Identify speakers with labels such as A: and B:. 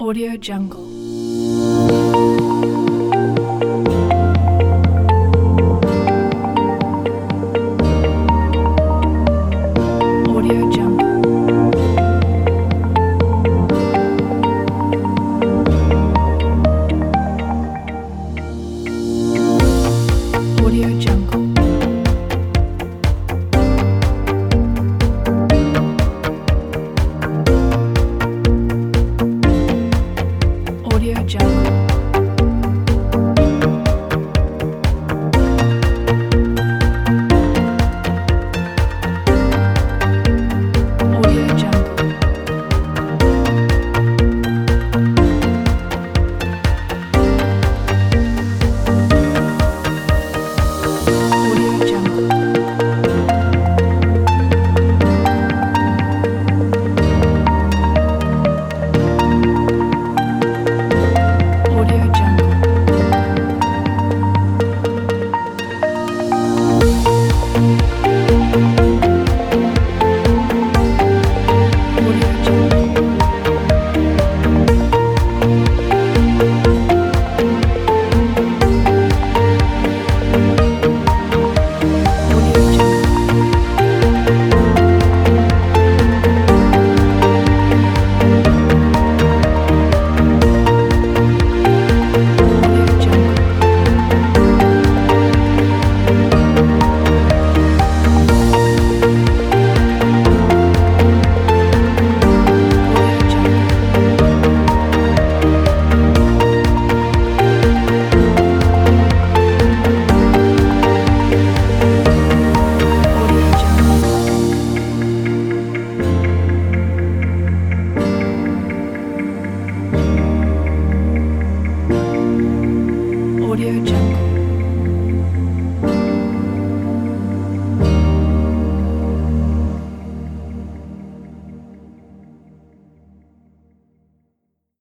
A: Audio Jungle. Audio Jungle. Audio Jungle. Audio Jungle. Audio Jungle. Audio Jungle. Audio Jungle. Audio Jungle. Audio Jungle. Audio Jungle. Audio Jungle. Audio Jungle. Audio Jungle.